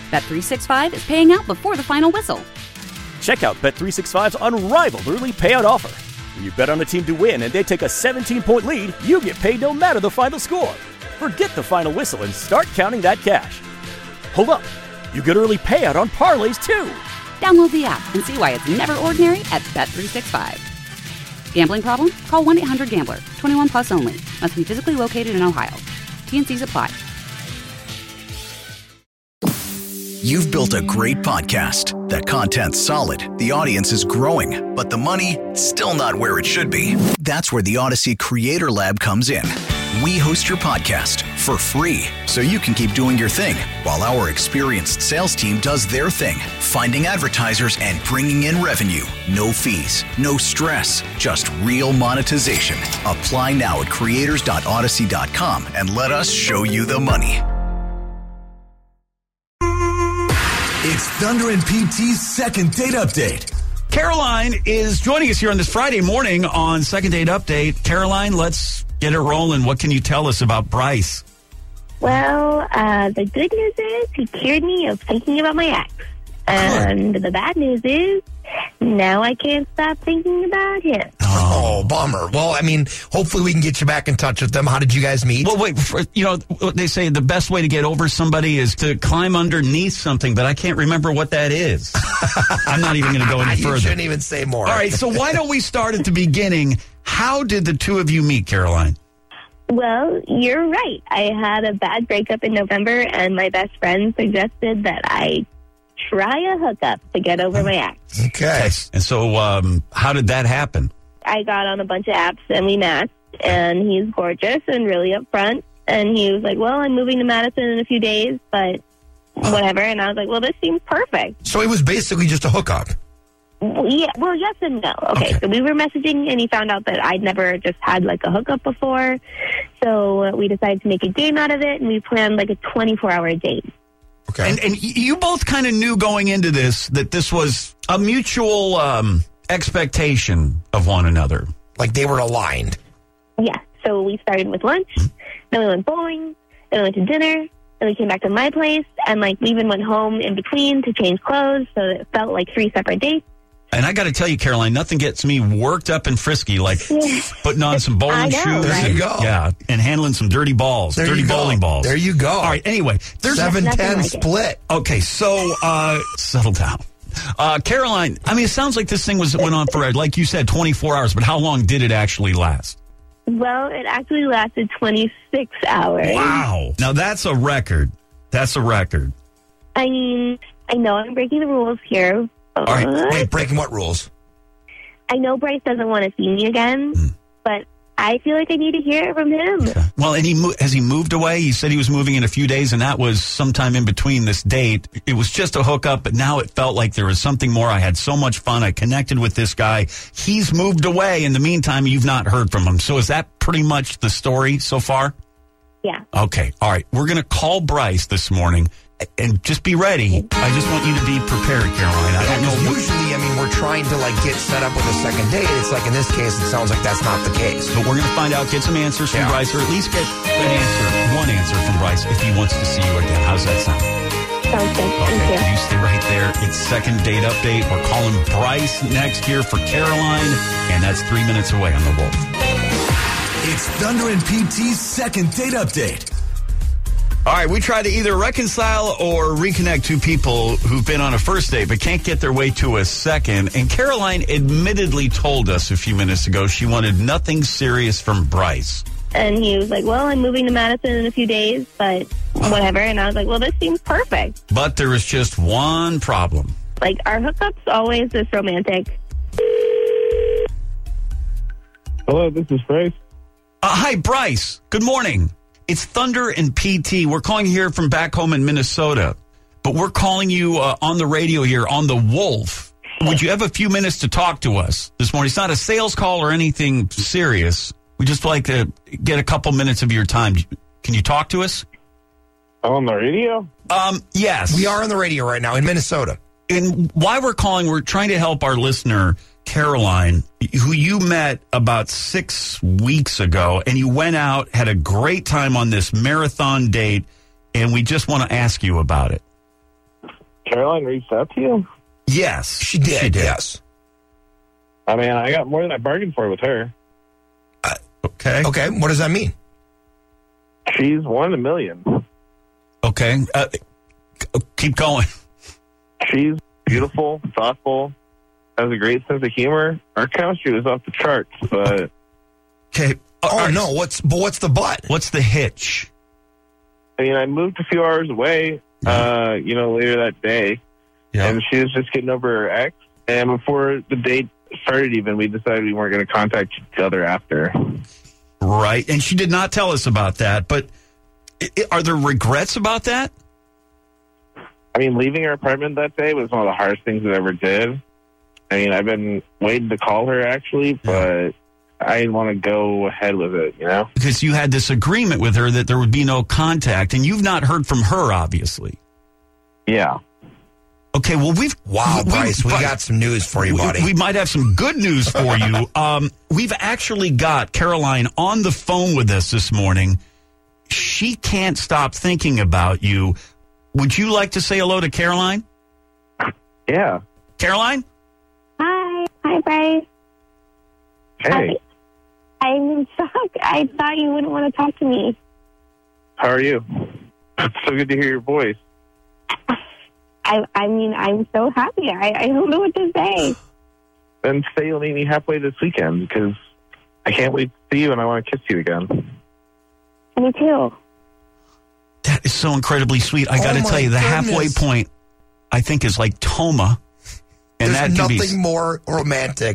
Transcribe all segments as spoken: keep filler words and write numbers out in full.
Bet three sixty-five is paying out before the final whistle. Check out Bet three sixty-five's unrivaled early payout offer. When you bet on a team to win and they take a seventeen-point lead, you get paid no matter the final score. Forget the final whistle and start counting that cash. Hold up. You get early payout on parlays, too. Download the app and see why it's never ordinary at Bet three sixty-five. Gambling problem? Call one eight hundred gambler. twenty-one plus only. Must be physically located in Ohio. T N Cs apply. You've built a great podcast. That content's solid. The audience is growing. But the money, still not where it should be. That's where the Odyssey Creator Lab comes in. We host your podcast for free so you can keep doing your thing while our experienced sales team does their thing, finding advertisers and bringing in revenue. No fees, no stress, just real monetization. Apply now at creators dot odyssey dot com and let us show you the money. It's Thunder and P T's second date update. Caroline is joining us here on this Friday morning on Second Date Update. Caroline, let's get it rolling. What can you tell us about Bryce? Well, uh, the good news is he cured me of thinking about my ex. And the bad news is now I can't stop thinking about him. Oh, bummer. Well, I mean, hopefully we can get you back in touch with them. How did you guys meet? Well, wait, for, you know, they say the best way to get over somebody is to climb underneath something, but I can't remember what that is. I'm not even going to go any further. You shouldn't even say more. All right, so why don't we start at the beginning? How did the two of you meet, Caroline? Well, you're right. I had a bad breakup in November, and my best friend suggested that I try a hookup to get over my ex. Okay. And so um, how did that happen? I got on a bunch of apps and we matched, and he's gorgeous and really upfront. And he was like, well, I'm moving to Madison in a few days, but whatever. And I was like, well, this seems perfect. So it was basically just a hookup. Well, yeah, well, yes and no. Okay, Okay. so we were messaging, and he found out that I'd never just had, like, a hookup before. So uh, we decided to make a game out of it, and we planned, like, a twenty-four hour date. Okay. And, and you both kind of knew going into this that this was a mutual um, expectation of one another. Like they were aligned. Yeah, so we started with lunch, then we went bowling, then we went to dinner, then we came back to my place, and, like, we even went home in between to change clothes, so it felt like three separate dates. And I got to tell you, Caroline, nothing gets me worked up and frisky like Yeah. putting on some I bowling know, shoes. right? There you go. Yeah, and handling some dirty balls, There dirty you go. bowling balls. There you go. All right, anyway, there's seven ten Nothing like it. split. Okay, so uh, settle down. Uh, Caroline, I mean, it sounds like this thing was went on for, like you said, twenty-four hours, but how long did it actually last? Well, it actually lasted twenty-six hours. Wow. Now, that's a record. That's a record. I mean, I know I'm breaking the rules here, but All right, Wait, breaking what rules? I know Bryce doesn't want to see me again, Mm. but I feel like I need to hear it from him. Well, and he mo- has he moved away? He said he was moving in a few days, and that was sometime in between this date. It was just a hookup, but now it felt like there was something more. I had so much fun. I connected with this guy. He's moved away. In the meantime, you've not heard from him. So is that pretty much the story so far? Yeah. Okay. All right. We're going to call Bryce this morning, and just be ready. I just want you to be prepared, Caroline. I don't know. Because What, usually, I mean, we're trying to like get set up with a second date. It's like in this case, it sounds like that's not the case. but we're going to find out, get some answers from Yeah. Bryce, or at least get an answer, one answer from Bryce if he wants to see you again. How's that sound? Sounds good. Okay, Thank you. you stay right there. It's second date update. We're calling Bryce next here for Caroline, and that's three minutes away on the Wolf. It's Thunder and P T's second date update. All right, we try to either reconcile or reconnect two people who've been on a first date but can't get their way to a second. And Caroline admittedly told us a few minutes ago she wanted nothing serious from Bryce. And he was like, well, I'm moving to Madison in a few days, but whatever. And I was like, well, this seems perfect. But there was just one problem. Like, our hookup's always this romantic. Hello, this is Bryce. Uh, hi, Bryce. Good morning. It's Thunder and P T. We're calling here from back home in Minnesota, but we're calling you uh, on the radio here on the Wolf. Would you have a few minutes to talk to us this morning? It's not a sales call or anything serious. We just like to get a couple minutes of your time. Can you talk to us? On the radio? Um, yes. We are on the radio right now in Minnesota. And why we're calling, we're trying to help our listener, Caroline, who you met about six weeks ago, and you went out, had a great time on this marathon date, and we just want to ask you about it. Caroline reached out to you? Yes. She did, She did. yes. I mean, I got more than I bargained for with her. Okay. Okay, what does that mean? She's one in a million. Okay. Uh, keep going. She's beautiful, thoughtful, has a great sense of humor. Our chemistry was off the charts, but Okay. Oh, no, what's but what's the but? What's the hitch? I mean, I moved a few hours away, uh, you know, later that day, Yeah. and she was just getting over her ex. And before the date started even, we decided we weren't going to contact each other after. Right. And she did not tell us about that, but i- i- are there regrets about that? I mean, leaving her apartment that day was one of the hardest things I ever did. I mean, I've been waiting to call her, actually, but I didn't want to go ahead with it, you know? Because you had this agreement with her that there would be no contact, and you've not heard from her, obviously. Yeah. Okay, well, we've... Wow, we- Bryce, we Bri- got some news for you, we- buddy. We might have some good news for you. Um, we've actually got Caroline on the phone with us this morning. She can't stop thinking about you. Would you like to say hello to Caroline? Yeah. Caroline? Hi. Hi, Bryce. Hey, I, I'm in shock. I thought you wouldn't want to talk to me. how are you? It's so good to hear your voice. I, I mean, I'm so happy. I, I don't know what to say. Then say you'll meet me halfway this weekend, because I can't wait to see you and I want to kiss you again. Me too. That is so incredibly sweet. I got to Oh, my tell you, the halfway goodness. point, I think, is like Toma. And There's that can nothing be more romantic.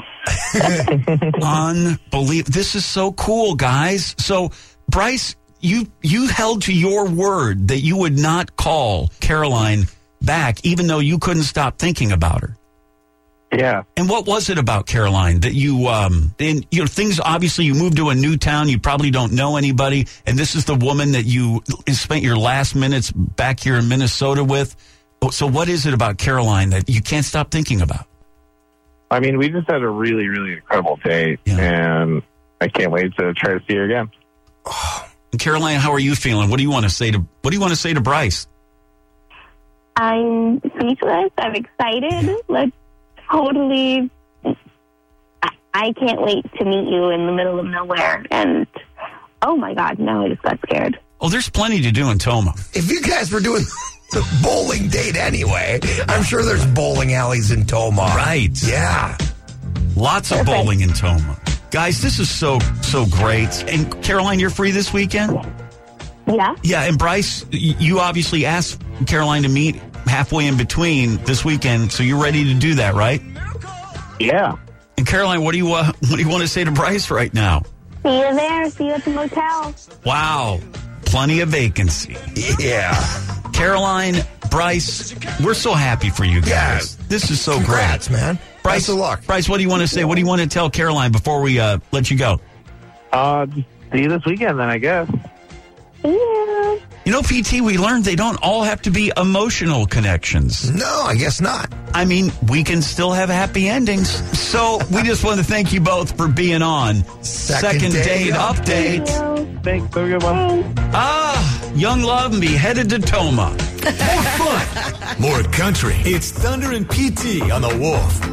unbelievable. This is so cool, guys. So, Bryce, you you held to your word that you would not call Caroline back, even though you couldn't stop thinking about her. Yeah. And what was it about Caroline that you, um, and you know, things, obviously you moved to a new town, you probably don't know anybody, and this is the woman that you spent your last minutes back here in Minnesota with. So what is it about Caroline that you can't stop thinking about? I mean, we just had a really, really incredible date, Yeah. and I can't wait to try to see her again. And Caroline, how are you feeling? What do you want to say to, what do you want to say to Bryce? I'm speechless. I'm excited. Let's totally. I, I can't wait to meet you in the middle of nowhere. And oh my God, now I just got scared. Oh, there's plenty to do in Toma. If you guys were doing the bowling date anyway, I'm sure there's bowling alleys in Toma. Right. Yeah. Lots of Perfect. bowling in Toma. Guys, this is so, so great. And Caroline, you're free this weekend? Yeah. Yeah, and Bryce, y- you obviously asked Caroline to meet halfway in between this weekend, so you're ready to do that, right? Yeah. And Caroline, what do you uh, what do you want to say to Bryce right now? See you there. See you at the motel. Wow, plenty of vacancy. Yeah. Caroline, Bryce, we're so happy for you guys. Yes. This is so Congrats, great. man. Bryce, Best of luck. Bryce, what do you want to say? What do you want to tell Caroline before we uh, let you go? Uh, just see you this weekend then, I guess. See you. You know, P T, we learned they don't all have to be emotional connections. No, I guess not. I mean, we can still have happy endings. So we just want to thank you both for being on Second Date Update. Thank you. Thanks. Have a good one. Ah, Young Love and be headed to Toma. More fun, more country. It's Thunder and P T on the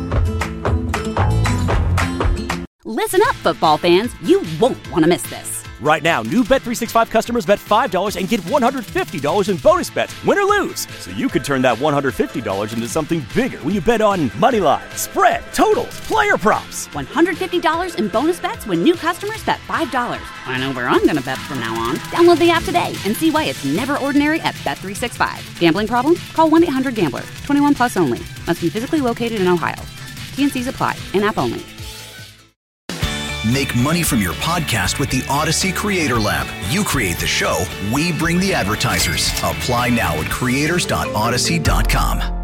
Wolf. Listen up, football fans. You won't want to miss this. Right now, new Bet three sixty-five customers bet five dollars and get one hundred fifty dollars in bonus bets, win or lose. So you could turn that one hundred fifty dollars into something bigger when you bet on money line, spread, totals, player props. one hundred fifty dollars in bonus bets when new customers bet five dollars. I know where I'm going to bet from now on. Download the app today and see why it's never ordinary at Bet three sixty-five. Gambling problem? Call one eight hundred gambler. twenty-one plus only. Must be physically located in Ohio. T N Cs apply. In-app only. Make money from your podcast with the Odyssey Creator Lab. You create the show, we bring the advertisers. Apply now at creators dot odyssey dot com.